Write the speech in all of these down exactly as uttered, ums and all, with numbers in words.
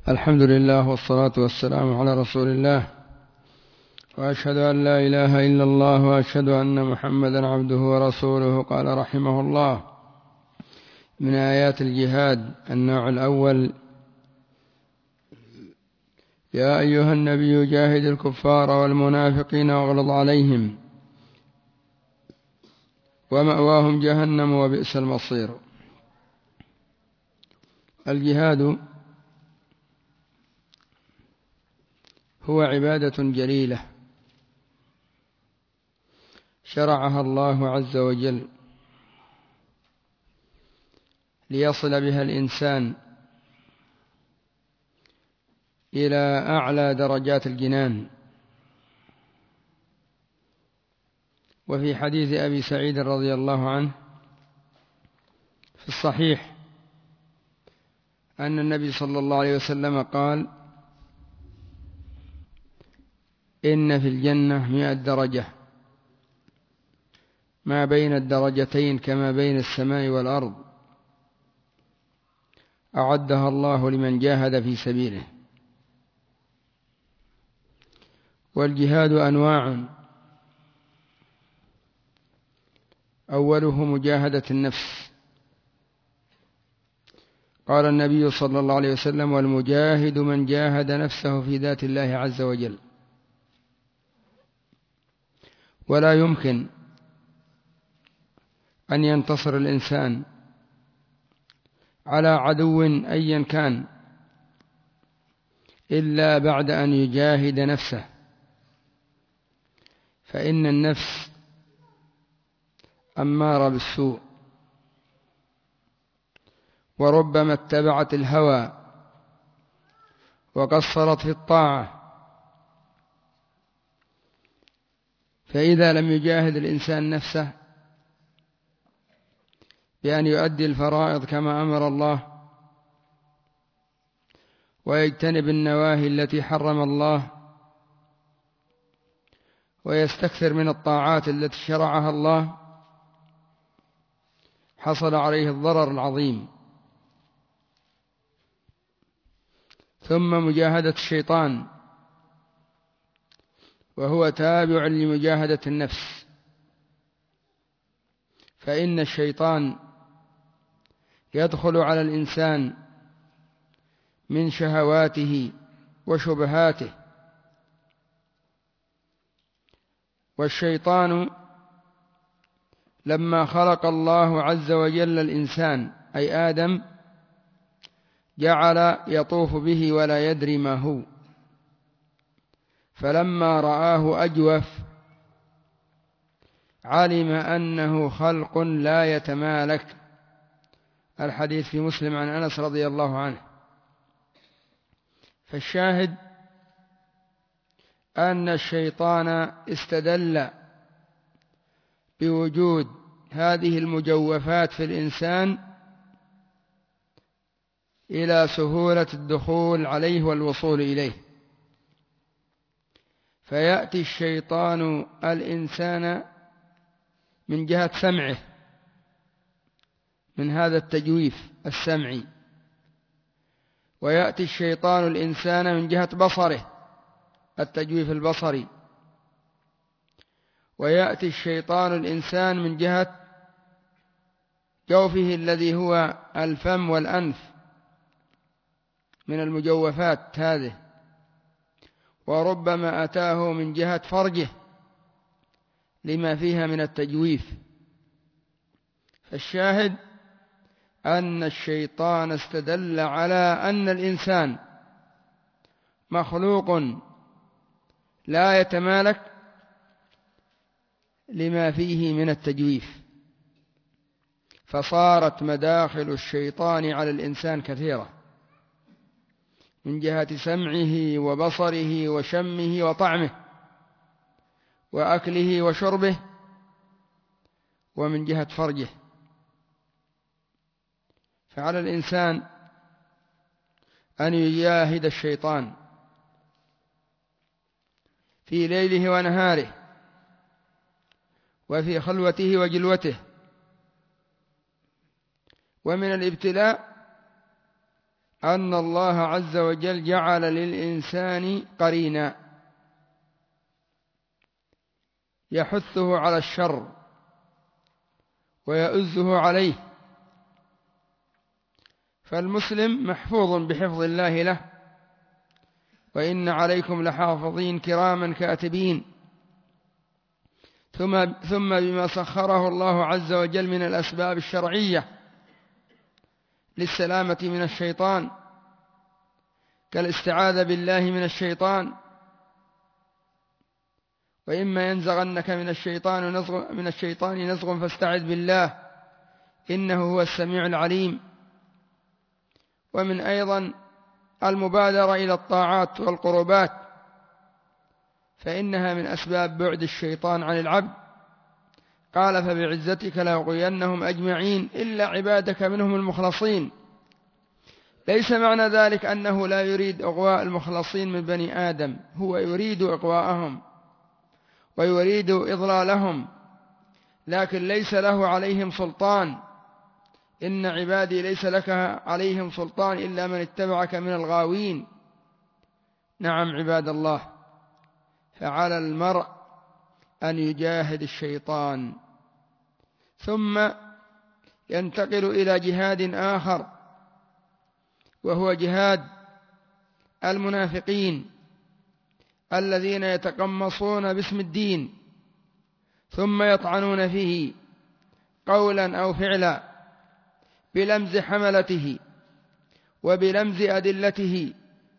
الحمد لله والصلاة والسلام على رسول الله، وأشهد أن لا إله إلا الله وأشهد أن محمدا عبده ورسوله. قال رحمه الله: من آيات الجهاد النوع الأول: يا أيها النبي جاهد الكفار والمنافقين واغلظ عليهم ومأواهم جهنم وبئس المصير. الجهاد هو عبادة جليلة شرعها الله عز وجل ليصل بها الإنسان إلى أعلى درجات الجنان. وفي حديث أبي سعيد رضي الله عنه في الصحيح أن النبي صلى الله عليه وسلم قال: إن في الجنة مئة درجة، ما بين الدرجتين كما بين السماء والأرض، أعدها الله لمن جاهد في سبيله. والجهاد أنواع: أوله مجاهدة النفس. قال النبي صلى الله عليه وسلم: والمجاهد من جاهد نفسه في ذات الله عز وجل. ولا يمكن أن ينتصر الإنسان على عدو أيا كان إلا بعد أن يجاهد نفسه، فإن النفس أمارة بالسوء، وربما اتبعت الهوى وقصرت في الطاعة. فإذا لم يجاهد الإنسان نفسه بأن يؤدي الفرائض كما أمر الله، ويجتنب النواهي التي حرم الله، ويستكثر من الطاعات التي شرعها الله، حصل عليه الضرر العظيم. ثم مجاهدة الشيطان، وهو تابع لمجاهدة النفس، فإن الشيطان يدخل على الإنسان من شهواته وشبهاته. والشيطان لما خلق الله عز وجل الإنسان أي آدم جعل يطوف به ولا يدري ما هو، فلما رآه أجوف علم أنه خلق لا يتمالك. الحديث في مسلم عن أنس رضي الله عنه. فالشاهد أن الشيطان استدل بوجود هذه المجوفات في الإنسان إلى سهولة الدخول عليه والوصول إليه، فيأتي الشيطان الإنسان من جهة سمعه، من هذا التجويف السمعي، ويأتي الشيطان الإنسان من جهة بصره، التجويف البصري، ويأتي الشيطان الإنسان من جهة جوفه الذي هو الفم والأنف من المجوفات هذه، وربما أتاه من جهة فرجه لما فيها من التجويف. فالشاهد أن الشيطان استدل على أن الإنسان مخلوق لا يتمالك لما فيه من التجويف، فصارت مداخل الشيطان على الإنسان كثيرة، من جهة سمعه وبصره وشمه وطعمه وأكله وشربه، ومن جهة فرجه. فعلى الإنسان أن يجاهد الشيطان في ليله ونهاره، وفي خلوته وجلوته. ومن الابتلاء أن الله عز وجل جعل للإنسان قرينا يحثه على الشر ويؤزه عليه، فالمسلم محفوظ بحفظ الله له، وإن عليكم لحافظين كراما كاتبين، ثم ثم بما سخره الله عز وجل من الأسباب الشرعية للسلامة من الشيطان، كالاستعاذة بالله من الشيطان، وإما ينزغنك من الشيطان نزغ من الشيطان نزغ فاستعذ بالله إنه هو السميع العليم. ومن أيضا المبادرة إلى الطاعات والقربات، فإنها من أسباب بعد الشيطان عن العبد. قال فبعزتك لأغوينهم أجمعين إلا عبادك منهم المخلصين. ليس معنى ذلك أنه لا يريد إغواء المخلصين من بني آدم، هو يريد إغواءهم ويريد إضلالهم، لكن ليس له عليهم سلطان. إن عبادي ليس لك عليهم سلطان إلا من اتبعك من الغاوين. نعم عباد الله، فعلى المرء أن يجاهد الشيطان، ثم ينتقل إلى جهاد آخر، وهو جهاد المنافقين الذين يتقمصون باسم الدين ثم يطعنون فيه قولا أو فعلا بلمز حملته وبلمز أدلته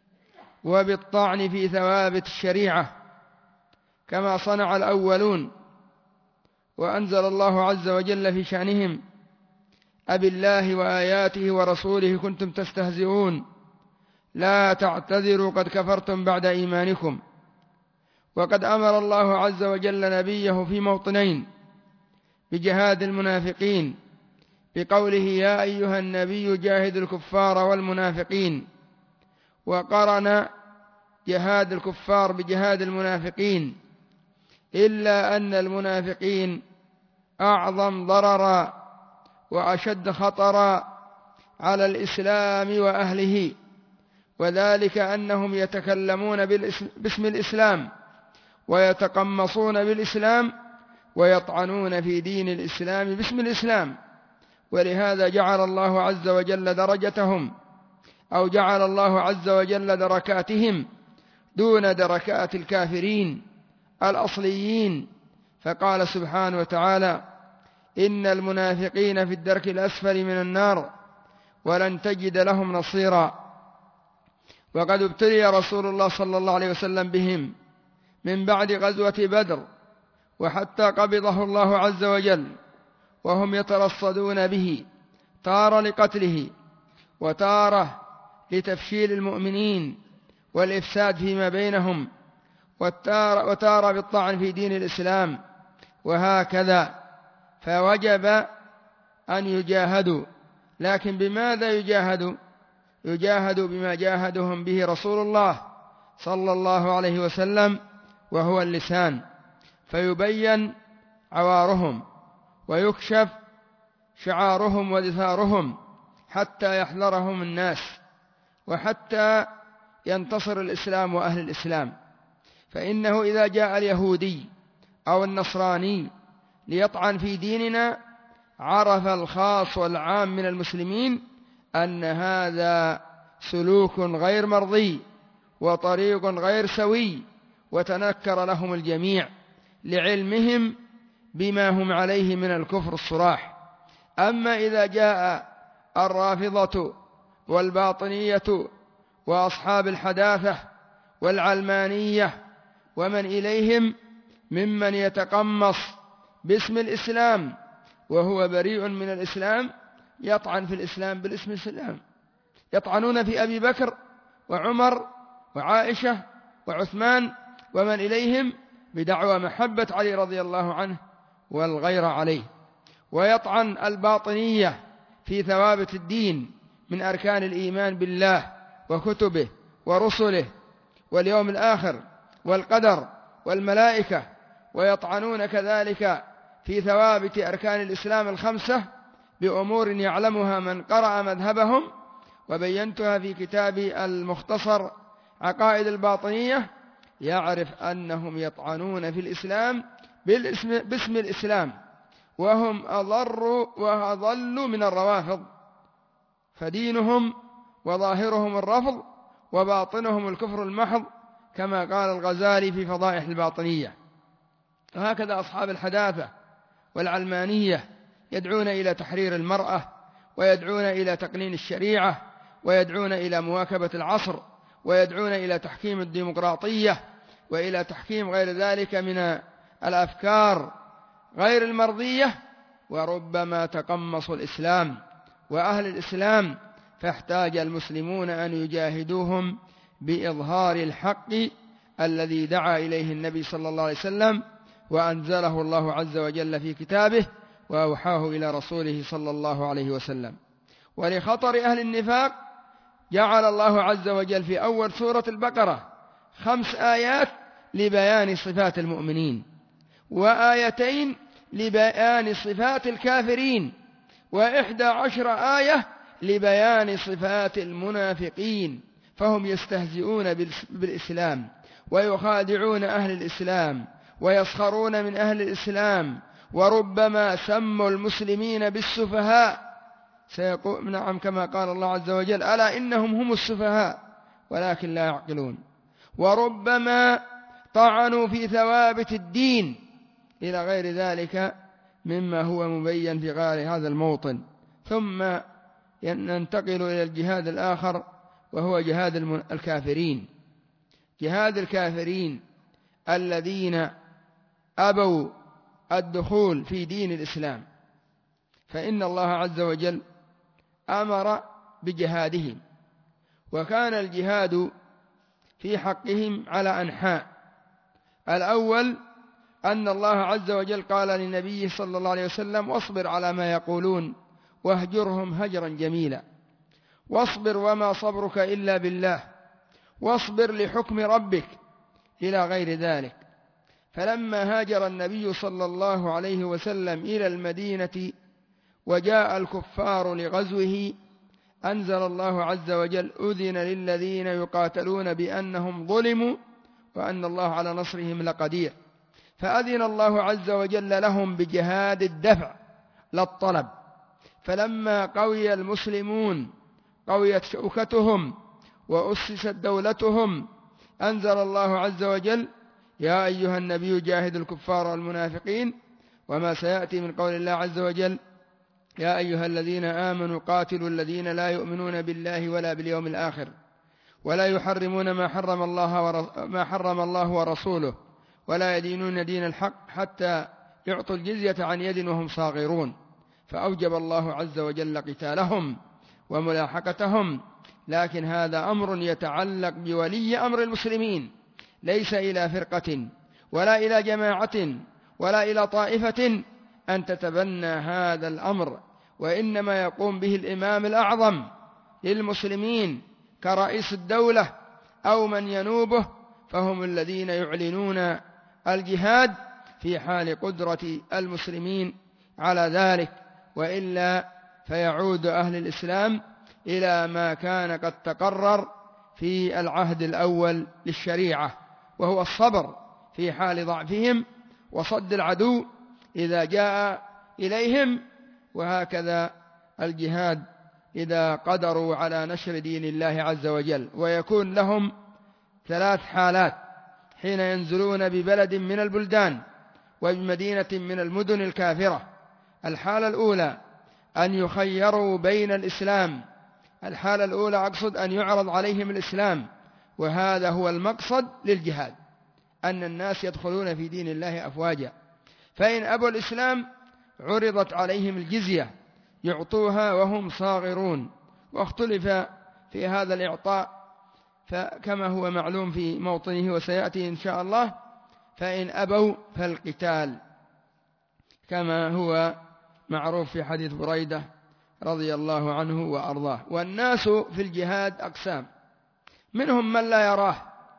وبالطعن في ثوابت الشريعة كما صنع الأولون. وأنزل الله عز وجل في شأنهم: أبالله وآياته ورسوله كنتم تستهزئون لا تعتذروا قد كفرتم بعد إيمانكم. وقد أمر الله عز وجل نبيه في موطنين بجهاد المنافقين بقوله: يا أيها النبي جاهد الكفار والمنافقين، وقرن جهاد الكفار بجهاد المنافقين، إلا أن المنافقين أعظم ضررا وأشد خطرا على الإسلام وأهله، وذلك أنهم يتكلمون باسم الإسلام ويتقمصون بالإسلام ويطعنون في دين الإسلام باسم الإسلام. ولهذا جعل الله عز وجل درجتهم أو جعل الله عز وجل دركاتهم دون دركات الكافرين الأصليين، فقال سبحانه وتعالى: إن المنافقين في الدرك الأسفل من النار ولن تجد لهم نصيرا. وقد ابتلي رسول الله صلى الله عليه وسلم بهم من بعد غزوة بدر وحتى قبضه الله عز وجل، وهم يترصدون به تارة لقتله وتارة لتفشيل المؤمنين والإفساد فيما بينهم، وتارة بالطعن في دين الإسلام، وهكذا. فوجب أن يجاهدوا، لكن بماذا يجاهدوا؟ يجاهدوا بما جاهدهم به رسول الله صلى الله عليه وسلم، وهو اللسان، فيبين عوارهم ويكشف شعارهم ودثارهم حتى يحذرهم الناس، وحتى ينتصر الإسلام وأهل الإسلام. فإنه إذا جاء اليهودي أو النصراني ليطعن في ديننا عرف الخاص والعام من المسلمين أن هذا سلوك غير مرضي وطريق غير سوي، وتنكر لهم الجميع لعلمهم بما هم عليه من الكفر الصراح. أما إذا جاء الرافضة والباطنية وأصحاب الحداثة والعلمانية ومن إليهم ممن يتقمص باسم الإسلام وهو بريء من الإسلام، يطعن في الإسلام بالاسم الإسلام، يطعنون في أبي بكر وعمر وعائشة وعثمان ومن إليهم بدعوى محبة علي رضي الله عنه والغير عليه، ويطعن الباطنية في ثوابت الدين من أركان الإيمان بالله وكتبه ورسله واليوم الآخر والقدر والملائكة، ويطعنون كذلك في ثوابت أركان الإسلام الخمسة بأمور يعلمها من قرأ مذهبهم وبينتها في كتابي المختصر عقائد الباطنية، يعرف أنهم يطعنون في الإسلام بالاسم باسم الإسلام، وهم أضر وأضل من الروافض، فدينهم وظاهرهم الرفض وباطنهم الكفر المحض، كما قال الغزالي في فضائح الباطنية. وهكذا أصحاب الحداثة والعلمانية يدعون إلى تحرير المرأة، ويدعون إلى تقنين الشريعة، ويدعون إلى مواكبة العصر، ويدعون إلى تحكيم الديمقراطية، وإلى تحكيم غير ذلك من الأفكار غير المرضية، وربما تقمصوا الإسلام وأهل الإسلام، فاحتاج المسلمون أن يجاهدوهم بإظهار الحق الذي دعا إليه النبي صلى الله عليه وسلم، وأنزله الله عز وجل في كتابه، وأوحاه إلى رسوله صلى الله عليه وسلم. ولخطر أهل النفاق جعل الله عز وجل في أول سورة البقرة خمس آيات لبيان صفات المؤمنين، وآيتين لبيان صفات الكافرين، وإحدى عشر آية لبيان صفات المنافقين. فهم يستهزئون بالإسلام ويخادعون أهل الإسلام ويسخرون من أهل الإسلام، وربما سموا المسلمين بالسفهاء. سيقول نعم، كما قال الله عز وجل: ألا إنهم هم السفهاء ولكن لا يعقلون. وربما طعنوا في ثوابت الدين إلى غير ذلك مما هو مبين في غير هذا الموطن. ثم ننتقل إلى الجهاد الآخر، وهو جهاد الكافرين، جهاد الكافرين الذين أبوا الدخول في دين الإسلام، فإن الله عز وجل أمر بجهادهم، وكان الجهاد في حقهم على أنحاء. الأول أن الله عز وجل قال للنبي صلى الله عليه وسلم: واصبر على ما يقولون واهجرهم هجرا جميلا، واصبر وما صبرك إلا بالله، واصبر لحكم ربك، إلى غير ذلك. فلما هاجر النبي صلى الله عليه وسلم إلى المدينة وجاء الكفار لغزوه، أنزل الله عز وجل: أذن للذين يقاتلون بأنهم ظلموا وأن الله على نصرهم لقدير. فأذن الله عز وجل لهم بجهاد الدفع لا الطلب. فلما قوي المسلمون قويت شوكتهم وأسست دولتهم، أنزل الله عز وجل: يا أيها النبي جاهد الكفار والمنافقين، وما سيأتي من قول الله عز وجل: يا أيها الذين آمنوا قاتلوا الذين لا يؤمنون بالله ولا باليوم الآخر ولا يحرمون ما حرم الله ما حرم الله ورسوله ولا يدينون دين الحق حتى يعطوا الجزية عن يد وهم صاغرون. فأوجب الله عز وجل قتالهم وملاحقتهم، لكن هذا أمر يتعلق بولي أمر المسلمين، ليس إلى فرقة ولا إلى جماعة ولا إلى طائفة أن تتبنى هذا الأمر، وإنما يقوم به الإمام الأعظم للمسلمين كرئيس الدولة أو من ينوبه، فهم الذين يعلنون الجهاد في حال قدرة المسلمين على ذلك، وإلا فيعود أهل الإسلام إلى ما كان قد تقرر في العهد الأول للشريعة، وهو الصبر في حال ضعفهم وصد العدو إذا جاء إليهم، وهكذا الجهاد إذا قدروا على نشر دين الله عز وجل. ويكون لهم ثلاث حالات حين ينزلون ببلد من البلدان وبمدينة من المدن الكافرة. الحالة الأولى أن يخيروا بين الإسلام، الحالة الأولى أقصد أن يعرض عليهم الإسلام، وهذا هو المقصد للجهاد، أن الناس يدخلون في دين الله أفواجا. فإن أبوا الإسلام عرضت عليهم الجزية يعطوها وهم صاغرون، واختلف في هذا الإعطاء فكما هو معلوم في موطنه وسيأتي إن شاء الله. فإن أبوا فالقتال، كما هو معروف في حديث بريدة رضي الله عنه وأرضاه. والناس في الجهاد أقسام، منهم من لا يراه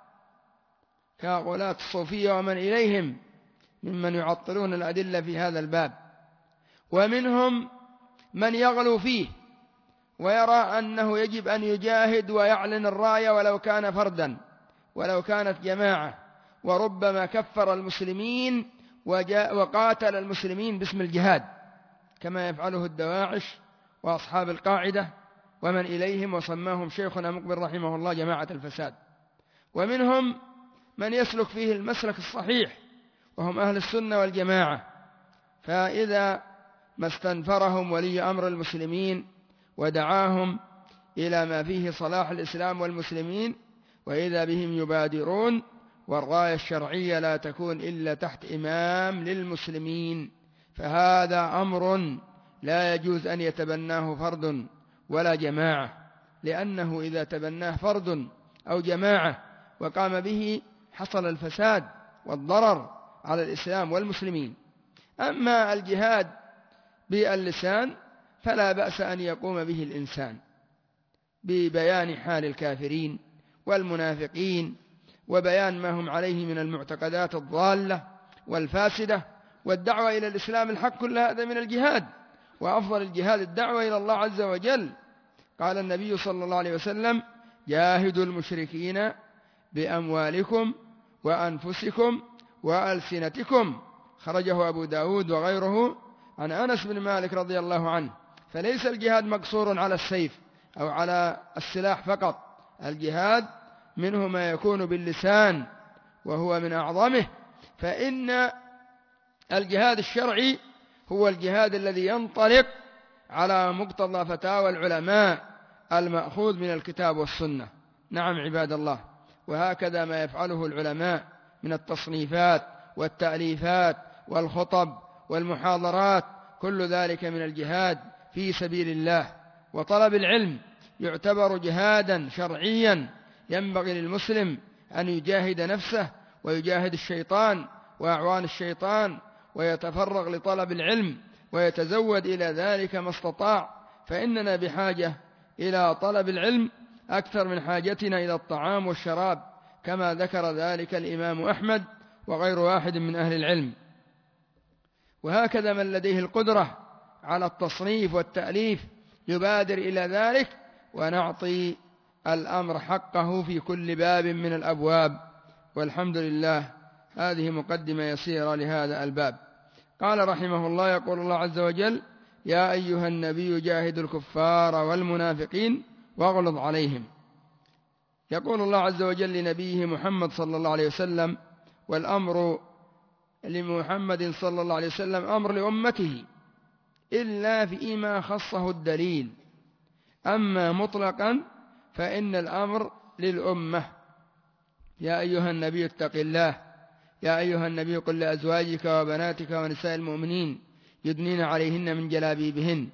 كغلاة الصوفية ومن إليهم ممن يعطلون الأدلة في هذا الباب، ومنهم من يغلو فيه ويرى أنه يجب أن يجاهد ويعلن الراية ولو كان فردا ولو كانت جماعة، وربما كفر المسلمين وقاتل المسلمين باسم الجهاد كما يفعله الدواعش وأصحاب القاعدة ومن إليهم، وسماهم شيخنا مقبل رحمه الله جماعة الفساد. ومنهم من يسلك فيه المسلك الصحيح وهم أهل السنة والجماعة، فإذا ما استنفرهم ولي أمر المسلمين ودعاهم إلى ما فيه صلاح الإسلام والمسلمين وإذا بهم يبادرون، والراية الشرعية لا تكون إلا تحت إمام للمسلمين، فهذا أمر لا يجوز أن يتبناه فرد ولا جماعة، لأنه إذا تبناه فرد أو جماعة وقام به حصل الفساد والضرر على الإسلام والمسلمين. أما الجهاد باللسان فلا بأس أن يقوم به الإنسان ببيان حال الكافرين والمنافقين وبيان ما هم عليه من المعتقدات الضالة والفاسدة، والدعوة إلى الإسلام الحق، كل هذا من الجهاد، وأفضل الجهاد الدعوة إلى الله عز وجل. قال النبي صلى الله عليه وسلم: جاهدوا المشركين بأموالكم وأنفسكم وألسنتكم، خرجه أبو داود وغيره عن أنس بن مالك رضي الله عنه. فليس الجهاد مقصور على السيف أو على السلاح فقط، الجهاد منه ما يكون باللسان وهو من أعظمه، فإن الجهاد الشرعي هو الجهاد الذي ينطلق على مقتضى فتاوى العلماء المأخوذ من الكتاب والسنة. نعم عباد الله، وهكذا ما يفعله العلماء من التصنيفات والتأليفات والخطب والمحاضرات، كل ذلك من الجهاد في سبيل الله. وطلب العلم يعتبر جهادا شرعيا، ينبغي للمسلم أن يجاهد نفسه ويجاهد الشيطان وأعوان الشيطان ويتفرغ لطلب العلم ويتزود إلى ذلك ما استطاع، فإننا بحاجة إلى طلب العلم أكثر من حاجتنا إلى الطعام والشراب، كما ذكر ذلك الإمام أحمد وغير واحد من أهل العلم. وهكذا من لديه القدرة على التصنيف والتأليف يبادر إلى ذلك، ونعطي الأمر حقه في كل باب من الأبواب. والحمد لله. هذه مقدمة يسيرة لهذا الباب. قال رحمه الله: يقول الله عز وجل: يا أيها النبي جاهد الكفار والمنافقين واغلظ عليهم. يقول الله عز وجل لنبيه محمد صلى الله عليه وسلم، والأمر لمحمد صلى الله عليه وسلم أمر لأمته إلا فيما خصه الدليل، أما مطلقا فإن الأمر للأمة. يا أيها النبي اتق الله، يا أيها النبي قل لأزواجك وبناتك ونساء المؤمنين يدنين عليهن من جلابيبهن.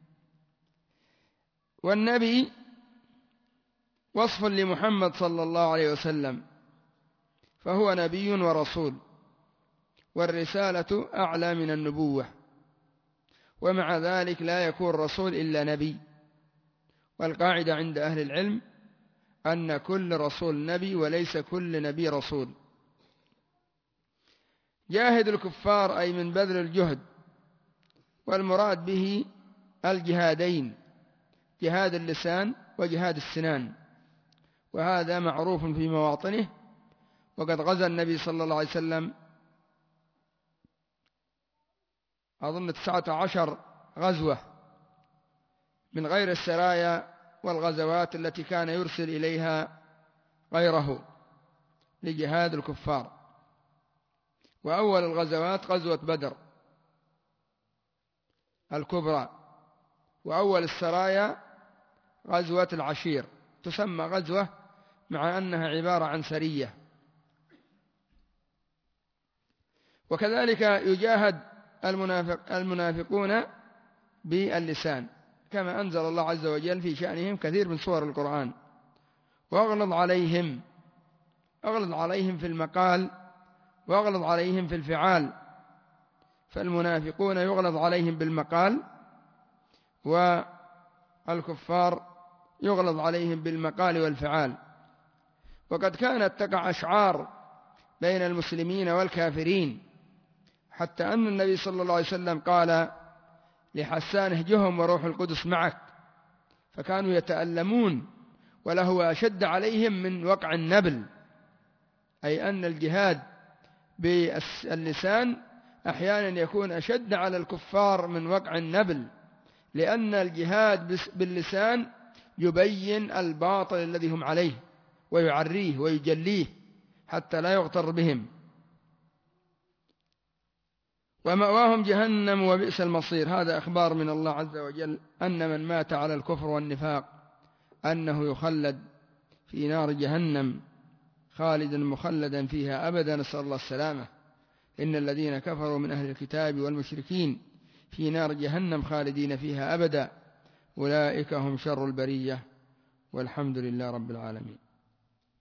والنبي وصف لمحمد صلى الله عليه وسلم، فهو نبي ورسول، والرسالة أعلى من النبوة، ومع ذلك لا يكون رسول إلا نبي. والقاعدة عند أهل العلم أن كل رسول نبي وليس كل نبي رسول. جاهد الكفار أي من بذل الجهد، والمراد به الجهادين، جهاد اللسان وجهاد السنان، وهذا معروف في مواطنه. وقد غزا النبي صلى الله عليه وسلم أظن تسعة عشر غزوة من غير السرايا والغزوات التي كان يرسل إليها غيره لجهاد الكفار. وأول الغزوات غزوة بدر الكبرى، وأول السرايا غزوة العشير، تسمى غزوة مع أنها عبارة عن سرية. وكذلك يجاهد المنافق المنافقون باللسان، كما أنزل الله عز وجل في شأنهم كثير من سور القرآن. واغلظ عليهم، اغلظ عليهم في المقال واغلظ عليهم في الفعال، فالمنافقون يغلظ عليهم بالمقال، والكفار يغلظ عليهم بالمقال والفعال. وقد كانت تقع أشعار بين المسلمين والكافرين، حتى أن النبي صلى الله عليه وسلم قال لحسان: اهجهم وروح القدس معك، فكانوا يتألمون، وله أشد عليهم من وقع النبل، أي أن الجهاد باللسان أحيانا يكون أشد على الكفار من وقع النبل، لأن الجهاد باللسان يبين الباطل الذي هم عليه ويعريه ويجليه حتى لا يغتر بهم. ومأواهم جهنم وبئس المصير. هذا أخبار من الله عز وجل أن من مات على الكفر والنفاق أنه يخلد في نار جهنم خالدا مخلدا فيها أبدا، نسأل الله السلامة. إن الذين كفروا من أهل الكتاب والمشركين في نار جهنم خالدين فيها أبدا، أولئك هم شر البرية، والحمد لله رب العالمين.